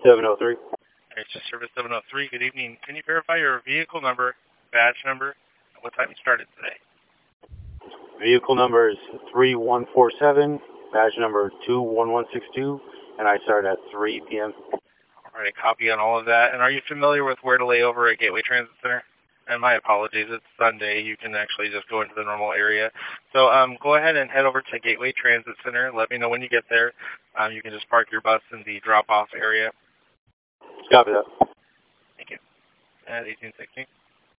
703. HSS Service 703, good evening. Can you verify your vehicle number, badge number, and what time you started today? Vehicle number is 3147, badge number 21162, and I start at 3 p.m. All right, a copy on all of that. And are you familiar with where to lay over at Gateway Transit Center? And my apologies, it's Sunday. You can actually just go into the normal area. So go ahead and head over to Gateway Transit Center. Let me know when you get there. You can just park your bus in the drop-off area. Copy that. Thank you. At 1816.